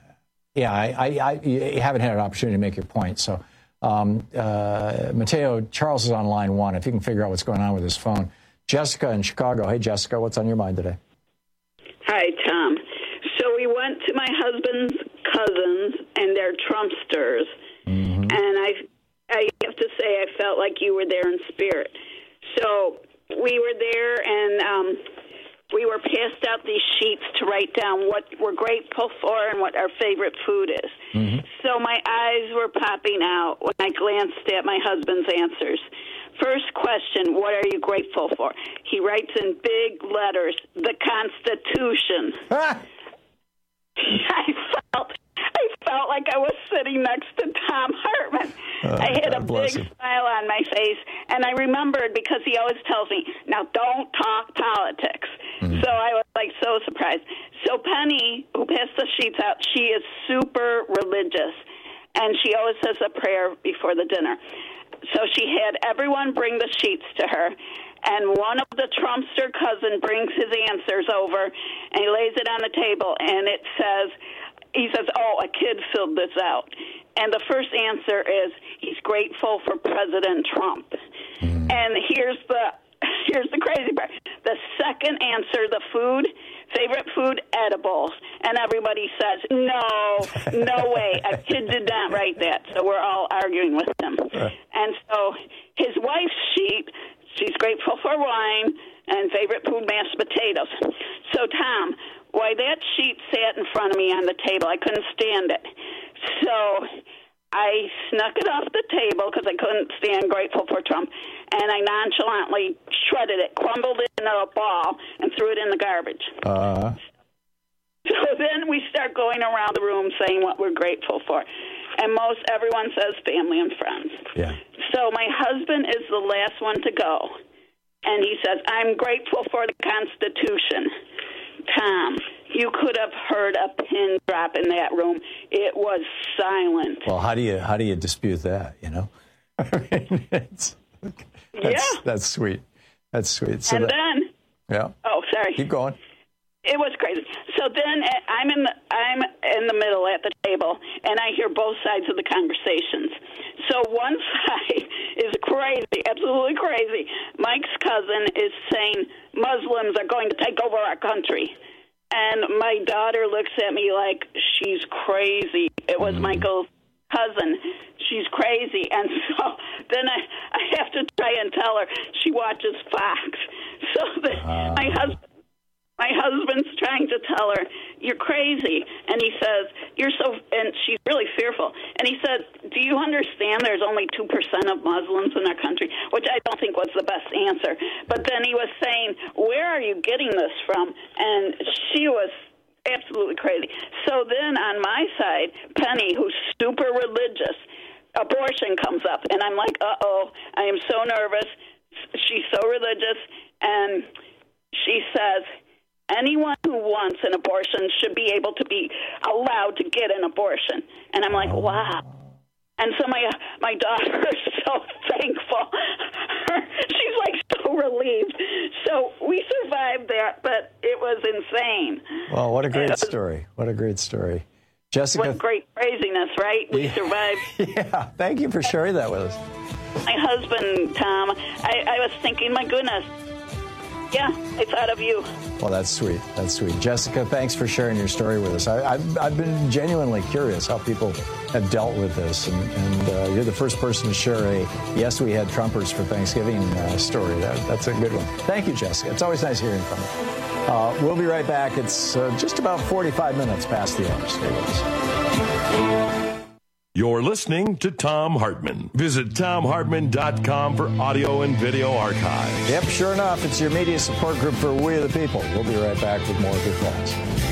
haven't had an opportunity to make your point. So, Mateo, Charles is on line one. If you can figure out what's going on with his phone. Jessica in Chicago. Hey, Jessica, what's on your mind today?
Hi, Tom. So we went to my husband's cousins, and they're Trumpsters. Mm-hmm. And I have to say, I felt like you were there in spirit. So we were there, and we were passed out these sheets to write down what we're grateful for and what our favorite food is. Mm-hmm. So my eyes were popping out when I glanced at my husband's answers. First question, what are you grateful for? He writes in big letters, the Constitution. I felt like I was sitting next to Tom Hartman. I had a big smile on my face, and I remembered because he always tells me, now don't talk politics. Mm-hmm. So I was so surprised. So Penny, who passed the sheets out, she is super religious, and she always says a prayer before the dinner. So she had everyone bring the sheets to her, and one of the Trumpster cousin brings his answers over, and he lays it on the table, and he says, oh, a kid filled this out. And the first answer is he's grateful for President Trump. Mm. And here's the crazy part. The second answer, the food, favorite food, edibles. And everybody says, no way. A kid did not write that. So we're all arguing with him. And so his wife's sheet, she's grateful for wine and favorite food, mashed potatoes. So, Tom, why that sheet sat in front of me on the table, I couldn't stand it. So I snuck it off the table because I couldn't stand grateful for Trump, and I nonchalantly shredded it, crumbled it into a ball, and threw it in the garbage. So then we start going around the room saying what we're grateful for, and most everyone says family and friends.
Yeah.
So my husband is the last one to go, and he says, I'm grateful for the Constitution. Tom, you could have heard a pin drop in that room. It was silent.
Well, how do you dispute that? That's sweet. That's sweet. So yeah.
Oh, sorry.
Keep going.
It was crazy. So then I'm in the middle at the table, and I hear both sides of the conversations. So one side is crazy, absolutely crazy. Mike's cousin is saying Muslims are going to take over our country. And my daughter looks at me like she's crazy. It was Michael's cousin. She's crazy. And so then I have to try and tell her she watches Fox. So my husband's trying to tell her, you're crazy. And he says, and she's really fearful. And he said, do you understand there's only 2% of Muslims in our country? Which I don't think was the best answer. But then he was saying, where are you getting this from? And she was absolutely crazy. So then on my side, Penny, who's super religious, abortion comes up, and I'm like, uh-oh, I am so nervous. She's so religious, and she says, anyone who wants an abortion should be able to be allowed to get an abortion. And I'm like, wow. And so my daughter is so thankful. She's like so relieved. So we survived that, but it was insane.
Well, what a great story. What a great story. Jessica.
What great craziness, right? We survived.
Yeah, thank you for sharing that with us.
My husband, Tom, I was thinking, my goodness, yeah, I thought of you.
Well, that's sweet. That's sweet. Jessica, thanks for sharing your story with us. I've been genuinely curious how people have dealt with this, and you're the first person to share a yes, we had Trumpers for Thanksgiving story. That's a good one. Thank you, Jessica. It's always nice hearing from you. We'll be right back. It's just about 45 minutes past the hour. Stay with us.
You're listening to Thom Hartmann. Visit ThomHartmann.com for audio and video archives.
Yep, sure enough, it's your media support group for We the People. We'll be right back with more of your calls.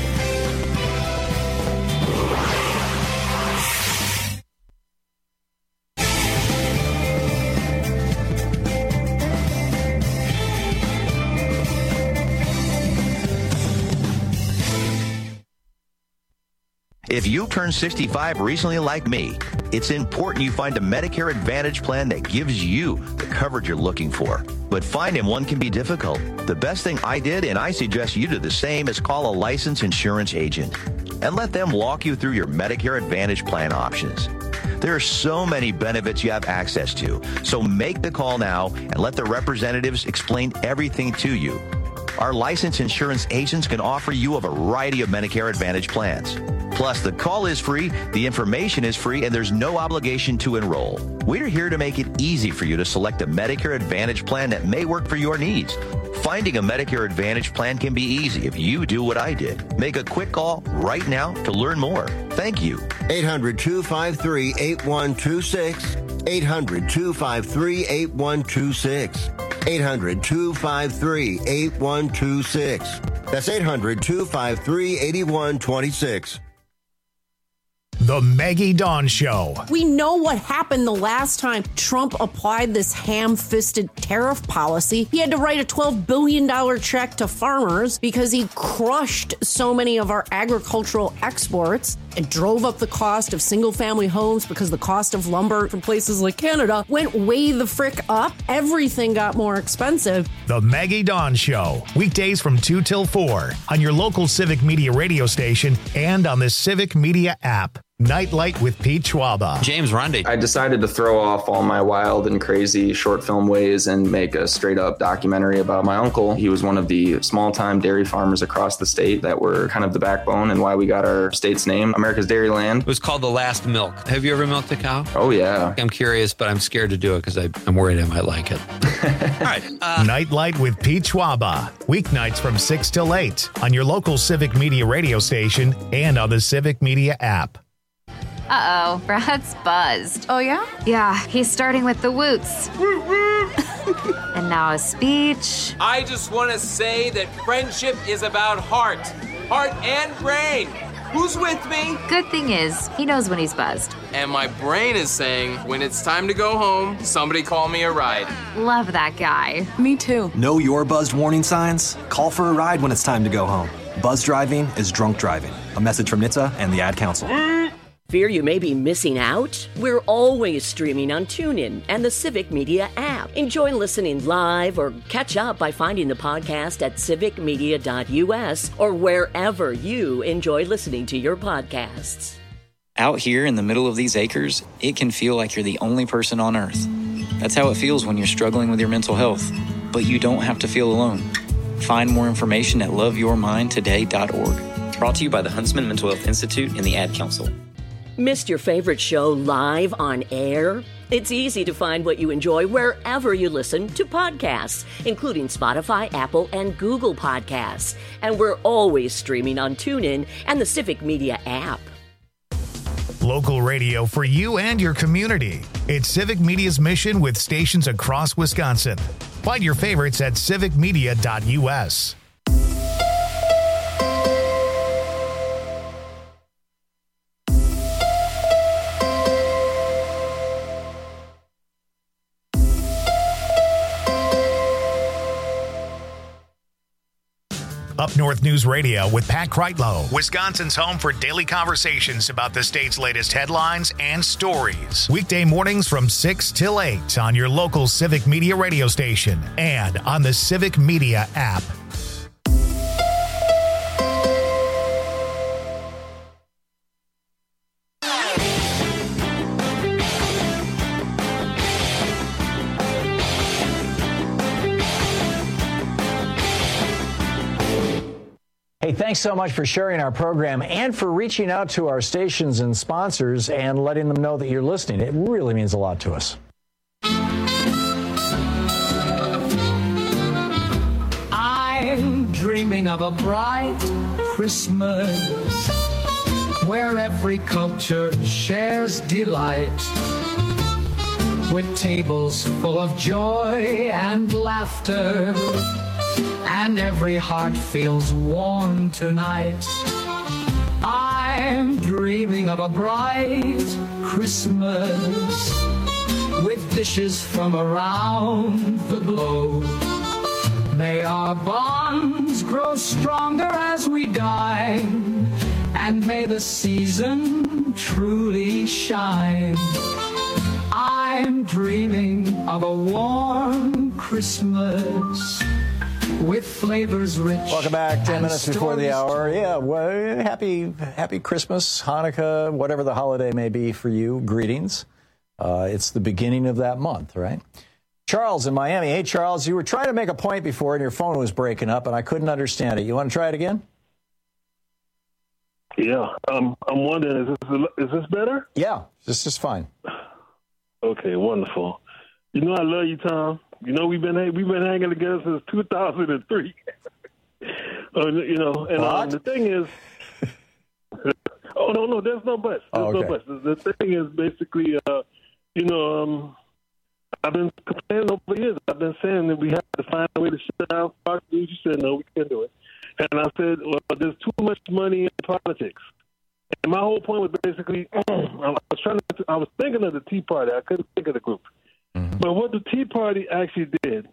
If you turned 65 recently like me, it's important you find a Medicare Advantage plan that gives you the coverage you're looking for. But finding one can be difficult. The best thing I did, and I suggest you do the same, is call a licensed insurance agent and let them walk you through your Medicare Advantage plan options. There are so many benefits you have access to, so make the call now and let the representatives explain everything to you. Our licensed insurance agents can offer you a variety of Medicare Advantage plans. Plus, the call is free, the information is free, and there's no obligation to enroll. We're here to make it easy for you to select a Medicare Advantage plan that may work for your needs. Finding a Medicare Advantage plan can be easy if you do what I did. Make a quick call right now to learn more. Thank you.
800-253-8126. 800-253-8126. 800-253-8126. That's 800-253-8126.
The Maggie Dawn Show.
We know what happened the last time Trump applied this ham-fisted tariff policy. He had to write a $12 billion check to farmers because he crushed so many of our agricultural exports and drove up the cost of single-family homes because the cost of lumber from places like Canada went way the frick up. Everything got more expensive.
The Maggie Dawn Show. Weekdays from 2 till 4 on your local Civic Media radio station and on the Civic Media app. Nightlight with Pete Schwaba.
James Ronde.
I decided to throw off all my wild and crazy short film ways and make a straight up documentary about my uncle. He was one of the small time dairy farmers across the state that were kind of the backbone and why we got our state's name, America's Dairyland.
It was called The Last Milk. Have you ever milked a cow?
Oh, yeah.
I'm curious, but I'm scared to do it because I'm worried I might like it. All right.
Nightlight with Pete Schwaba. Weeknights from 6 till 8 on your local Civic Media radio station and on the Civic Media app.
Uh-oh, Brad's buzzed.
Oh, yeah?
Yeah, he's starting with the woots. And now a speech.
I just want to say that friendship is about heart and brain. Who's with me?
Good thing is, he knows when he's buzzed.
And my brain is saying, when it's time to go home, somebody call me a ride.
Love that guy.
Me too.
Know your buzzed warning signs? Call for a ride when it's time to go home. Buzz driving is drunk driving. A message from NHTSA and the Ad Council.
Fear you may be missing out? We're always streaming on TuneIn and the Civic Media app. Enjoy listening live or catch up by finding the podcast at civicmedia.us or wherever you enjoy listening to your podcasts.
Out here in the middle of these acres, it can feel like you're the only person on earth. That's how it feels when you're struggling with your mental health. But you don't have to feel alone. Find more information at loveyourmindtoday.org. Brought to you by the Huntsman Mental Health Institute and the Ad Council.
Missed your favorite show live on air? It's easy to find what you enjoy wherever you listen to podcasts, including Spotify, Apple, and Google Podcasts. And we're always streaming on TuneIn and the Civic Media app.
Local radio for you and your community. It's Civic Media's mission with stations across Wisconsin. Find your favorites at civicmedia.us. Up North News Radio with Pat Kreitlow, Wisconsin's home for daily conversations about the state's latest headlines and stories. Weekday mornings from 6 till 8 on your local Civic Media radio station and on the Civic Media app.
Hey, thanks so much for sharing our program and for reaching out to our stations and sponsors and letting them know that you're listening. It really means a lot to us.
I'm dreaming of a bright Christmas where every culture shares delight, with tables full of joy and laughter, and every heart feels warm tonight. I'm dreaming of a bright Christmas with dishes from around the globe. May our bonds grow stronger as we dine, and may the season truly shine. I'm dreaming of a warm Christmas with flavors rich.
Welcome back. 10 minutes before the hour. Yeah, well, happy Christmas, Hanukkah, whatever the holiday may be for you. Greetings. It's the beginning of that month, right? Charles in Miami. Hey, Charles, you were trying to make a point before and your phone was breaking up, and I couldn't understand it. You want to try it again?
Yeah. I'm wondering, is this better?
Yeah, this is fine.
Okay, wonderful. You know I love you, Tom. You know we've been hanging together since 2003. The thing is, no, there's no buts. No buts. The thing is basically, I've been complaining over the years. I've been saying that we have to find a way to shut down Fox News. You said no, we can't do it. And I said, well, there's too much money in politics. And my whole point was basically, I was thinking of the Tea Party. I couldn't think of the group. Mm-hmm. But what the Tea Party actually did,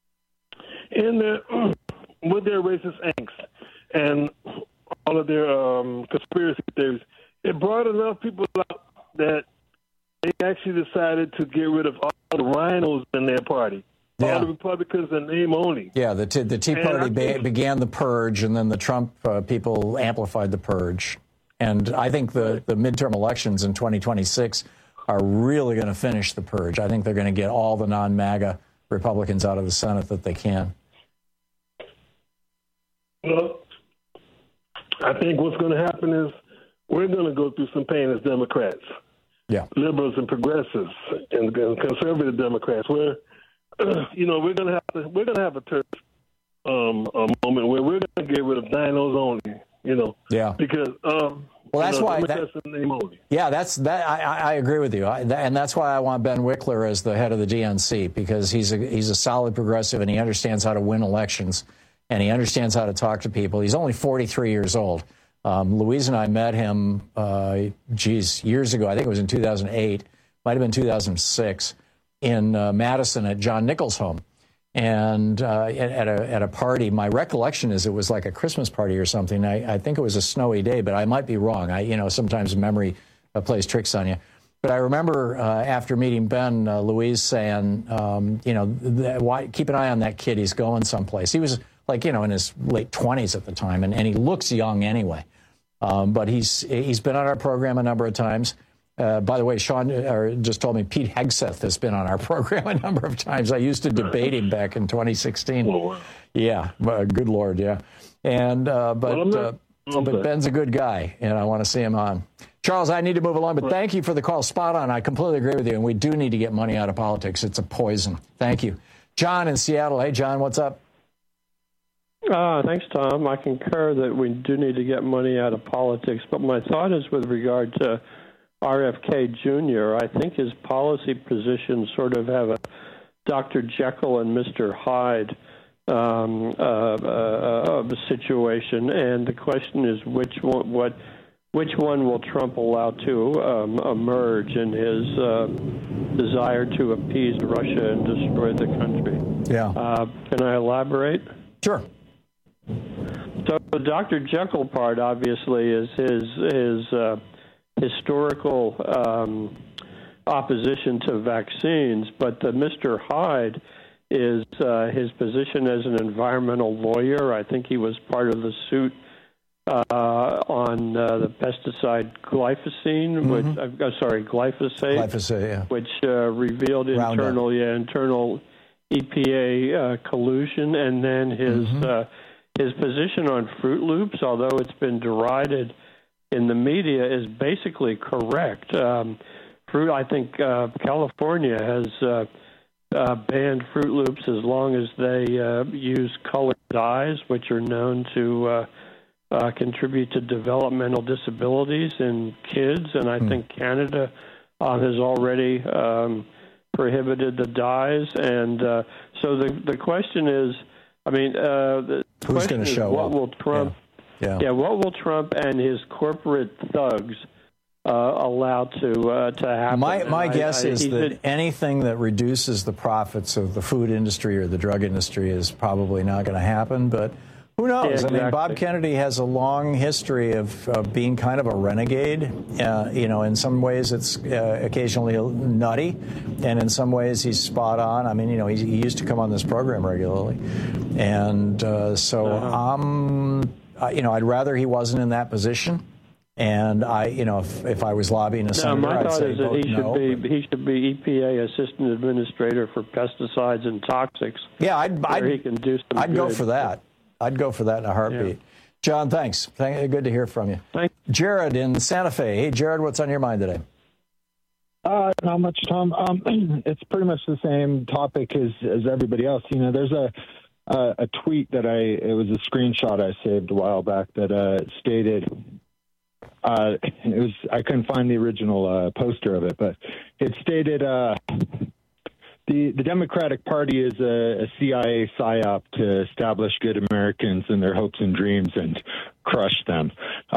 with their racist angst and all of their conspiracy theories, it brought enough people out that they actually decided to get rid of all the rhinos in their party. Yeah. All the Republicans in name only.
Yeah, the Tea Party began the purge, and then the Trump people amplified the purge. And I think the midterm elections in 2026 are really going to finish the purge. I think they're going to get all the non-MAGA Republicans out of the Senate that they can.
Well, I think what's going to happen is we're going to go through some pain as Democrats.
Yeah.
Liberals and progressives and conservative Democrats. We're going to have a turf moment where we're going to get rid of dinos only.
Yeah.
Because
that's why. I agree with you, and that's why I want Ben Wickler as the head of the DNC, because he's a solid progressive and he understands how to win elections and he understands how to talk to people. He's only 43 years old. Louise and I met him, years ago. I think it was in 2008, might have been 2006, in Madison at John Nichols' home. And at a party, my recollection is it was like a Christmas party or something. I think it was a snowy day, but I might be wrong. Sometimes memory plays tricks on you. But I remember after meeting Ben, Louise saying, keep an eye on that kid. He's going someplace. He was in his late 20s at the time, and he looks young anyway. But he's been on our program a number of times. By the way, Sean just told me Pete Hegseth has been on our program a number of times. I used to debate him back in 2016. Oh, wow. Yeah, good Lord, yeah. And but Ben's a good guy, and I want to see him on. Charles, I need to move along, but thank you for the call. Spot on. I completely agree with you, and we do need to get money out of politics. It's a poison. Thank you. John in Seattle. Hey, John, what's up?
Thanks, Tom. I concur that we do need to get money out of politics, but my thought is with regard to RFK Jr., I think his policy positions sort of have a Dr. Jekyll and Mr. Hyde situation, and the question is which one will Trump allow to emerge in his desire to appease Russia and destroy the country?
Yeah.
Can I elaborate?
Sure.
So the Dr. Jekyll part, obviously, is his historical opposition to vaccines, but the Mr. Hyde is his position as an environmental lawyer. I think he was part of the suit on the pesticide glyphosate, which revealed internal EPA collusion, and then his position on Fruit Loops, although it's been derided in the media, is basically correct. I think California has banned Fruit Loops as long as they use colored dyes, which are known to contribute to developmental disabilities in kids. And I think Canada has already prohibited the dyes. And so the question is,
who's going to show up?
What will Trump? What will Trump and his corporate thugs allow to happen?
My guess is that anything that reduces the profits of the food industry or the drug industry is probably not going to happen, but who knows? Yeah, exactly. I mean, Bob Kennedy has a long history of being kind of a renegade. In some ways it's occasionally nutty, and in some ways he's spot on. I mean, he used to come on this program regularly. And I'd rather he wasn't in that position. And if I was lobbying a senator,
my
I'd
thought
say
is that he should be EPA Assistant Administrator for Pesticides and Toxics.
Yeah,
he can do some
I'd go for that. I'd go for that in a heartbeat. Yeah. John, thanks. Good to hear from you.
Thanks.
Jared in Santa Fe. Hey, Jared, what's on your mind today?
Not much, Tom. It's pretty much the same topic as everybody else. There's a tweet that it was a screenshot I saved a while back that stated. I couldn't find the original poster of it, but it stated the Democratic Party is a CIA psyop to establish good Americans and their hopes and dreams and crush them.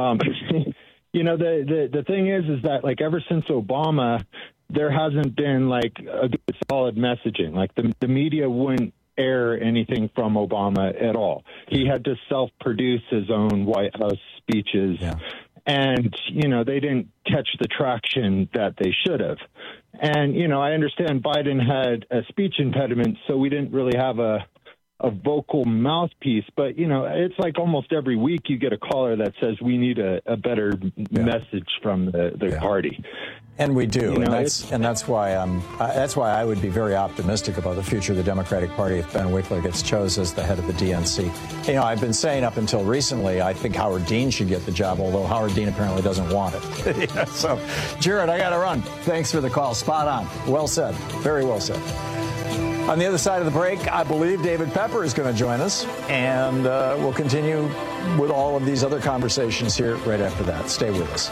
The thing is that like ever since Obama, there hasn't been like a good solid messaging. Like the media wouldn't air anything from Obama at all. He had to self-produce his own White House speeches. Yeah. And, they didn't catch the traction that they should have. And, I understand Biden had a speech impediment, so we didn't really have a vocal mouthpiece. But, it's like almost every week you get a caller that says we need a better message from the party.
And we do, and that's why I would be very optimistic about the future of the Democratic Party if Ben Wickler gets chosen as the head of the DNC. I've been saying up until recently, I think Howard Dean should get the job, although Howard Dean apparently doesn't want it. So, Jared, I got to run. Thanks for the call. Spot on. Well said. Very well said. On the other side of the break, I believe David Pepper is going to join us, and we'll continue with all of these other conversations here right after that. Stay with us.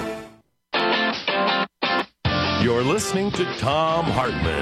You're listening to Thom Hartmann.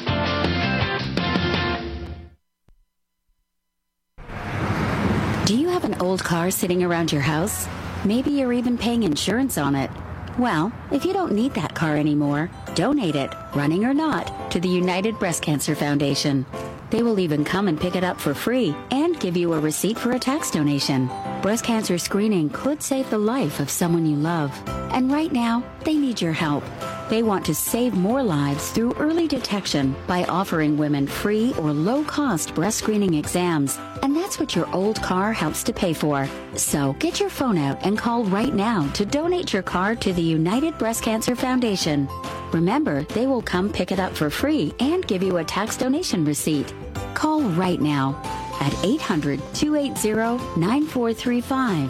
Do you have an old car sitting around your house? Maybe you're even paying insurance on it. Well, if you don't need that car anymore, donate it, running or not, to the United Breast Cancer Foundation. They will even come and pick it up for free and give you a receipt for a tax donation. Breast cancer screening could save the life of someone you love. And right now, they need your help. They want to save more lives through early detection by offering women free or low-cost breast screening exams. And that's what your old car helps to pay for. So get your phone out and call right now to donate your car to the United Breast Cancer Foundation. Remember, they will come pick it up for free and give you a tax donation receipt. Call right now at 800-280-9435.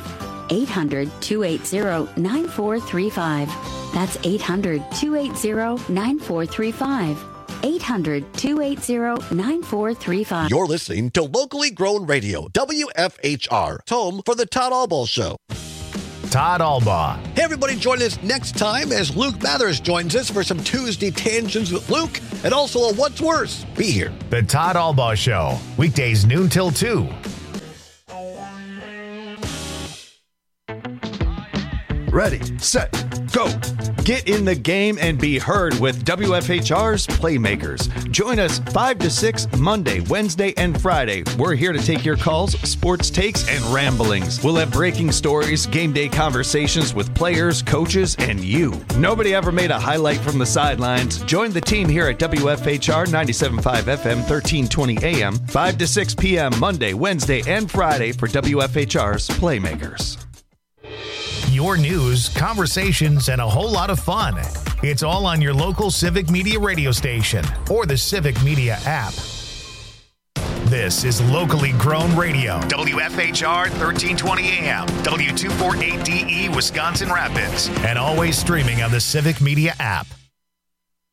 800-280-9435. That's 800-280-9435. 800-280-9435.
You're listening to locally grown radio, WFHR, home for the Todd Albaugh Show.
Todd Albaugh.
Hey, everybody, join us next time as Luke Mathers joins us for some Tuesday Tangents with Luke and also a What's Worse. Be here.
The Todd Albaugh Show, weekdays noon till 2.
Ready, set, go.
Get in the game and be heard with WFHR's Playmakers. Join us 5 to 6 Monday, Wednesday, and Friday. We're here to take your calls, sports takes, and ramblings. We'll have breaking stories, game day conversations with players, coaches, and you. Nobody ever made a highlight from the sidelines. Join the team here at WFHR 97.5 FM, 1320 AM, 5 to 6 p.m. Monday, Wednesday, and Friday for WFHR's Playmakers.
Your news, conversations, and a whole lot of fun. It's all on your local Civic Media radio station or the Civic Media app. This is locally grown radio. WFHR 1320 AM, W248DE, Wisconsin Rapids, and always streaming on the Civic Media app.